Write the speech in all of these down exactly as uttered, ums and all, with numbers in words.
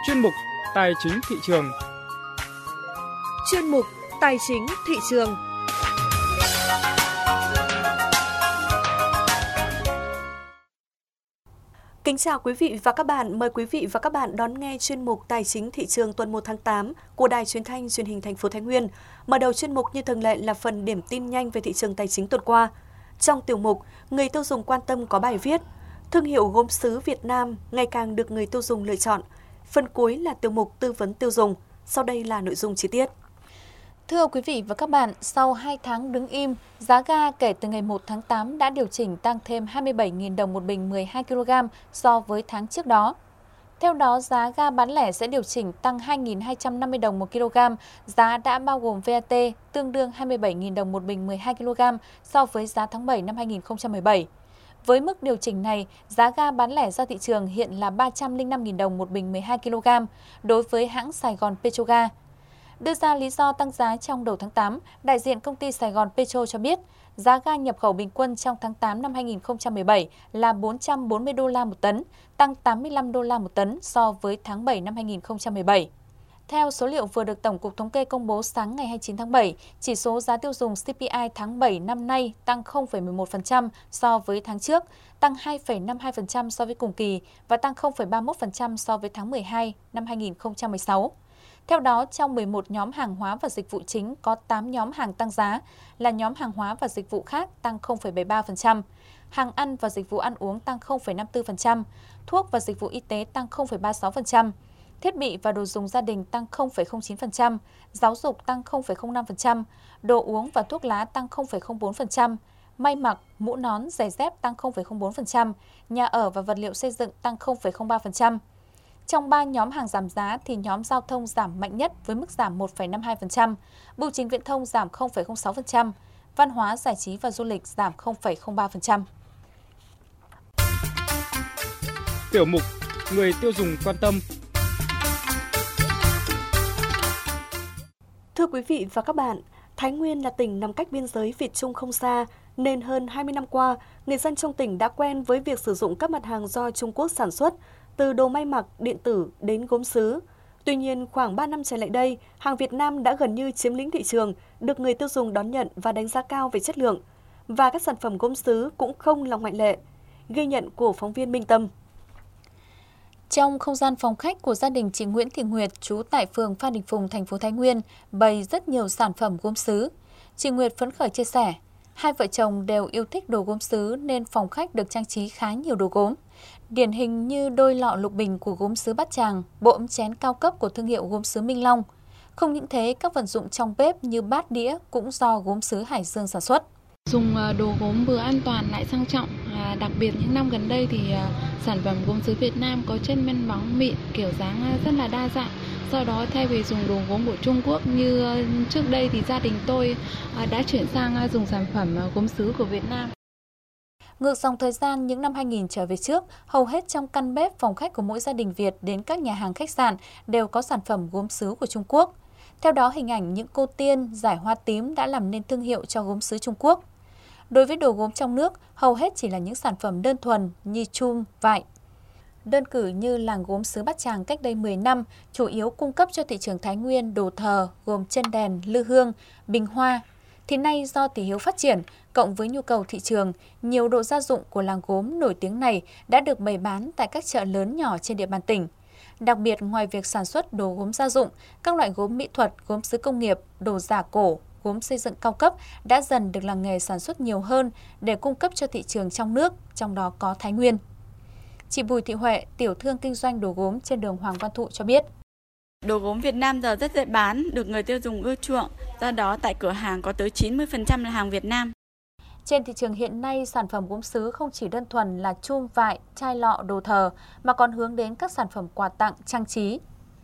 chuyên mục Tài chính thị trường. Chuyên mục Tài chính thị trường. Kính chào quý vị và các bạn, mời quý vị và các bạn đón nghe chuyên mục Tài chính thị trường tuần một tháng tám của Đài Truyền thanh Truyền hình thành phố Thái Nguyên. Mở đầu chuyên mục như thường lệ là phần điểm tin nhanh về thị trường tài chính tuần qua. Trong tiểu mục, người tiêu dùng quan tâm có bài viết thương hiệu gốm sứ Việt Nam ngày càng được người tiêu dùng lựa chọn. Phần cuối là tiểu mục tư vấn tiêu dùng. Sau đây là nội dung chi tiết. Thưa quý vị và các bạn, sau hai tháng đứng im, giá ga kể từ ngày một tháng tám đã điều chỉnh tăng thêm hai mươi bảy nghìn đồng một bình mười hai ki lô gam so với tháng trước đó. Theo đó, giá ga bán lẻ sẽ điều chỉnh tăng hai nghìn hai trăm năm mươi đồng một kg, giá đã bao gồm vê a tê tương đương hai mươi bảy nghìn đồng một bình mười hai ki lô gam so với giá tháng bảy năm hai nghìn không trăm mười bảy. Với mức điều chỉnh này, giá ga bán lẻ ra thị trường hiện là ba trăm lẻ năm nghìn đồng một bình mười hai ki lô gam đối với hãng Sài Gòn Petroga. Đưa ra lý do tăng giá trong đầu tháng tám, đại diện công ty Sài Gòn Petro cho biết, giá ga nhập khẩu bình quân trong tháng tám năm hai nghìn không trăm mười bảy là bốn trăm bốn mươi đô la một tấn, tăng tám mươi lăm đô la một tấn so với tháng bảy năm hai nghìn không trăm mười bảy. Theo số liệu vừa được Tổng cục Thống kê công bố sáng ngày hai mươi chín tháng bảy, chỉ số giá tiêu dùng xê pê i tháng bảy năm nay tăng không phẩy mười một phần trăm so với tháng trước, tăng hai phẩy năm mươi hai phần trăm so với cùng kỳ và tăng không phẩy ba mươi mốt phần trăm so với tháng mười hai năm hai nghìn không trăm mười sáu. Theo đó, trong mười một nhóm hàng hóa và dịch vụ chính có tám nhóm hàng tăng giá, là nhóm hàng hóa và dịch vụ khác tăng không phẩy bảy mươi ba phần trăm, hàng ăn và dịch vụ ăn uống tăng không phẩy năm mươi tư phần trăm, thuốc và dịch vụ y tế tăng không phẩy ba mươi sáu phần trăm, thiết bị và đồ dùng gia đình tăng không phẩy không chín phần trăm, giáo dục tăng không phẩy không năm phần trăm, đồ uống và thuốc lá tăng không phẩy không bốn phần trăm, may mặc, mũ nón, giày dép tăng không phẩy không bốn phần trăm, nhà ở và vật liệu xây dựng tăng không phẩy không ba phần trăm. Trong ba nhóm hàng giảm giá thì nhóm giao thông giảm mạnh nhất với mức giảm một phẩy năm mươi hai phần trăm, bưu chính viễn thông giảm không phẩy không sáu phần trăm, văn hóa, giải trí và du lịch giảm không phẩy không ba phần trăm. Tiểu mục người tiêu dùng quan tâm. Thưa quý vị và các bạn, Thái Nguyên là tỉnh nằm cách biên giới Việt Trung không xa, nên hơn hai mươi năm qua, người dân trong tỉnh đã quen với việc sử dụng các mặt hàng do Trung Quốc sản xuất, từ đồ may mặc, điện tử đến gốm sứ. Tuy nhiên, khoảng ba năm trở lại đây, hàng Việt Nam đã gần như chiếm lĩnh thị trường, được người tiêu dùng đón nhận và đánh giá cao về chất lượng. Và các sản phẩm gốm sứ cũng không là ngoại lệ. Ghi nhận của phóng viên Minh Tâm. Trong không gian phòng khách của gia đình chị Nguyễn Thị Nguyệt, trú tại phường Phan Đình Phùng, thành phố Thái Nguyên, bày rất nhiều sản phẩm gốm sứ. Chị Nguyệt phấn khởi chia sẻ, hai vợ chồng đều yêu thích đồ gốm sứ nên phòng khách được trang trí khá nhiều đồ gốm. Điển hình như đôi lọ lục bình của gốm sứ Bát Tràng, bộ ấm chén cao cấp của thương hiệu gốm sứ Minh Long. Không những thế, các vật dụng trong bếp như bát đĩa cũng do gốm sứ Hải Dương sản xuất. Dùng đồ gốm vừa an toàn lại sang trọng, đặc biệt những năm gần đây thì sản phẩm gốm sứ Việt Nam có chất men bóng mịn, kiểu dáng rất là đa dạng. Do đó thay vì dùng đồ gốm của Trung Quốc như trước đây thì gia đình tôi đã chuyển sang dùng sản phẩm gốm sứ của Việt Nam. Ngược dòng thời gian những năm hai nghìn trở về trước, hầu hết trong căn bếp phòng khách của mỗi gia đình Việt đến các nhà hàng khách sạn đều có sản phẩm gốm sứ của Trung Quốc. Theo đó, hình ảnh những cô tiên, giải hoa tím đã làm nên thương hiệu cho gốm sứ Trung Quốc. Đối với đồ gốm trong nước, hầu hết chỉ là những sản phẩm đơn thuần như chum, vải. Đơn cử như làng gốm sứ Bát Tràng cách đây mười năm, chủ yếu cung cấp cho thị trường Thái Nguyên đồ thờ gồm chân đèn, lư hương, bình hoa. Thì nay do tỷ hiếu phát triển, cộng với nhu cầu thị trường, nhiều đồ gia dụng của làng gốm nổi tiếng này đã được bày bán tại các chợ lớn nhỏ trên địa bàn tỉnh. Đặc biệt, ngoài việc sản xuất đồ gốm gia dụng, các loại gốm mỹ thuật, gốm sứ công nghiệp, đồ giả cổ, gốm xây dựng cao cấp đã dần được làng nghề sản xuất nhiều hơn để cung cấp cho thị trường trong nước, trong đó có Thái Nguyên. Chị Bùi Thị Huệ, tiểu thương kinh doanh đồ gốm trên đường Hoàng Văn Thụ cho biết. Đồ gốm Việt Nam giờ rất dễ bán, được người tiêu dùng ưa chuộng, do đó tại cửa hàng có tới chín mươi phần trăm là hàng Việt Nam. Trên thị trường hiện nay, sản phẩm gốm sứ không chỉ đơn thuần là chum vải, chai lọ, đồ thờ, mà còn hướng đến các sản phẩm quà tặng, trang trí.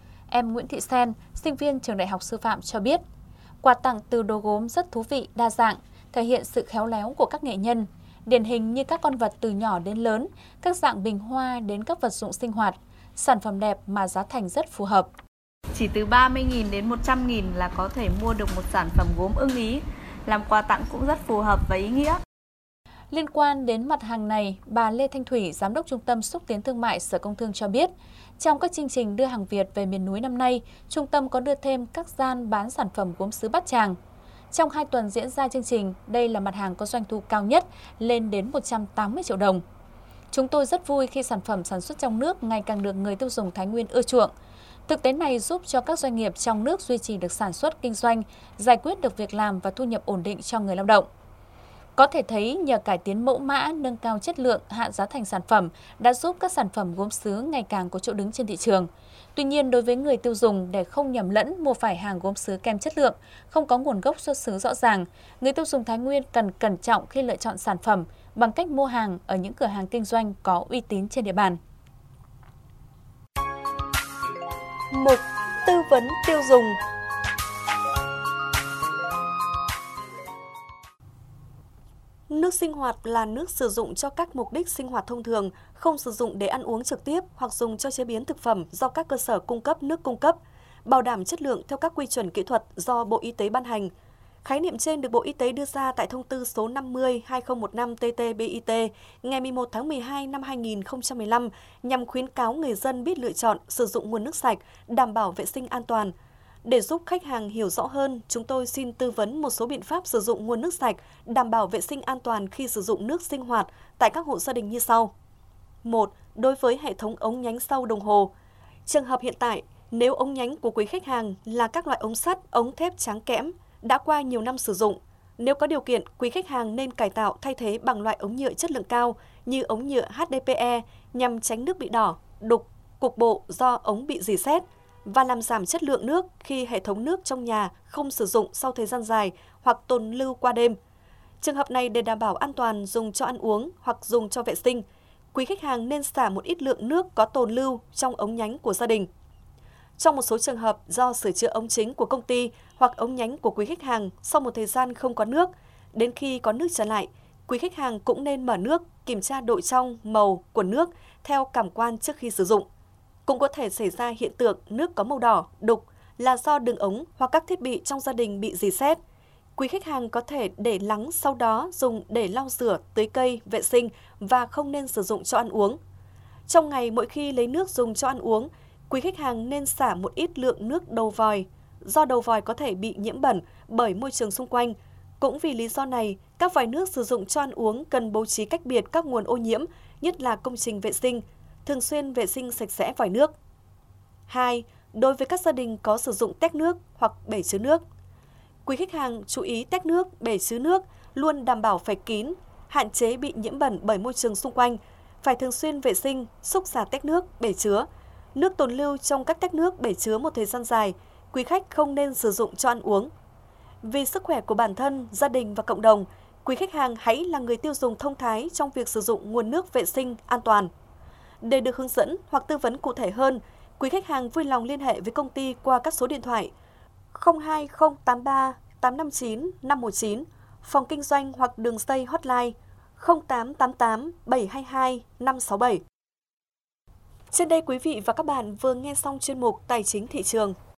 Em Nguyễn Thị Sen, sinh viên trường Đại học Sư phạm cho biết, quà tặng từ đồ gốm rất thú vị, đa dạng, thể hiện sự khéo léo của các nghệ nhân. Điển hình như các con vật từ nhỏ đến lớn, các dạng bình hoa đến các vật dụng sinh hoạt, sản phẩm đẹp mà giá thành rất phù hợp. Chỉ từ ba mươi nghìn đến một trăm nghìn là có thể mua được một sản phẩm gốm ưng ý, làm quà tặng cũng rất phù hợp và ý nghĩa. Liên quan đến mặt hàng này, bà Lê Thanh Thủy, Giám đốc Trung tâm Xúc tiến Thương mại Sở Công Thương cho biết, trong các chương trình đưa hàng Việt về miền núi năm nay, trung tâm có đưa thêm các gian bán sản phẩm gốm sứ Bát Tràng. Trong hai tuần diễn ra chương trình, đây là mặt hàng có doanh thu cao nhất, lên đến một trăm tám mươi triệu đồng. Chúng tôi rất vui khi sản phẩm sản xuất trong nước ngày càng được người tiêu dùng Thái Nguyên ưa chuộng. Thực tế này giúp cho các doanh nghiệp trong nước duy trì được sản xuất kinh doanh, giải quyết được việc làm và thu nhập ổn định cho người lao động. Có thể thấy nhờ cải tiến mẫu mã, nâng cao chất lượng, hạ giá thành sản phẩm đã giúp các sản phẩm gốm sứ ngày càng có chỗ đứng trên thị trường. Tuy nhiên, đối với người tiêu dùng, để không nhầm lẫn mua phải hàng gốm sứ kém chất lượng, không có nguồn gốc xuất xứ rõ ràng, người tiêu dùng Thái Nguyên cần cẩn trọng khi lựa chọn sản phẩm bằng cách mua hàng ở những cửa hàng kinh doanh có uy tín trên địa bàn. Mục tư vấn tiêu dùng. Nước sinh hoạt là nước sử dụng cho các mục đích sinh hoạt thông thường, không sử dụng để ăn uống trực tiếp hoặc dùng cho chế biến thực phẩm do các cơ sở cung cấp nước cung cấp, bảo đảm chất lượng theo các quy chuẩn kỹ thuật do Bộ Y tế ban hành. Khái niệm trên được Bộ Y tế đưa ra tại thông tư số năm mươi trên hai nghìn không trăm mười lăm T T B I T ngày mười một tháng mười hai năm hai nghìn không trăm mười lăm nhằm khuyến cáo người dân biết lựa chọn, sử dụng nguồn nước sạch, đảm bảo vệ sinh an toàn. Để giúp khách hàng hiểu rõ hơn, chúng tôi xin tư vấn một số biện pháp sử dụng nguồn nước sạch, đảm bảo vệ sinh an toàn khi sử dụng nước sinh hoạt tại các hộ gia đình như sau. một. Đối với hệ thống ống nhánh sau đồng hồ. Trường hợp hiện tại, nếu ống nhánh của quý khách hàng là các loại ống sắt, ống thép tráng kẽm, đã qua nhiều năm sử dụng, nếu có điều kiện, quý khách hàng nên cải tạo thay thế bằng loại ống nhựa chất lượng cao như ống nhựa H D P E nhằm tránh nước bị đỏ, đục, cục bộ do ống bị rỉ sét và làm giảm chất lượng nước khi hệ thống nước trong nhà không sử dụng sau thời gian dài hoặc tồn lưu qua đêm. Trường hợp này để đảm bảo an toàn dùng cho ăn uống hoặc dùng cho vệ sinh, quý khách hàng nên xả một ít lượng nước có tồn lưu trong ống nhánh của gia đình. Trong một số trường hợp do sửa chữa ống chính của công ty hoặc ống nhánh của quý khách hàng sau một thời gian không có nước, đến khi có nước trở lại, quý khách hàng cũng nên mở nước, kiểm tra độ trong, màu của nước theo cảm quan trước khi sử dụng. Cũng có thể xảy ra hiện tượng nước có màu đỏ, đục là do đường ống hoặc các thiết bị trong gia đình bị rỉ sét. Quý khách hàng có thể để lắng sau đó dùng để lau rửa, tưới cây, vệ sinh và không nên sử dụng cho ăn uống. Trong ngày mỗi khi lấy nước dùng cho ăn uống, quý khách hàng nên xả một ít lượng nước đầu vòi, do đầu vòi có thể bị nhiễm bẩn bởi môi trường xung quanh. Cũng vì lý do này, các vòi nước sử dụng cho ăn uống cần bố trí cách biệt các nguồn ô nhiễm, nhất là công trình vệ sinh, thường xuyên vệ sinh sạch sẽ vòi nước. hai. Đối với các gia đình có sử dụng tét nước hoặc bể chứa nước, quý khách hàng chú ý tét nước, bể chứa nước luôn đảm bảo phải kín, hạn chế bị nhiễm bẩn bởi môi trường xung quanh, phải thường xuyên vệ sinh, xúc xả tét nước, bể chứa. Nước tồn lưu trong các tét nước, bể chứa một thời gian dài, quý khách không nên sử dụng cho ăn uống. Vì sức khỏe của bản thân, gia đình và cộng đồng, quý khách hàng hãy là người tiêu dùng thông thái trong việc sử dụng nguồn nước vệ sinh an toàn. Để được hướng dẫn hoặc tư vấn cụ thể hơn, quý khách hàng vui lòng liên hệ với công ty qua các số điện thoại không hai không tám ba tám năm chín năm một chín, phòng kinh doanh hoặc đường dây hotline không tám tám tám bảy hai hai năm sáu bảy. Trên đây quý vị và các bạn vừa nghe xong chuyên mục Tài chính thị trường.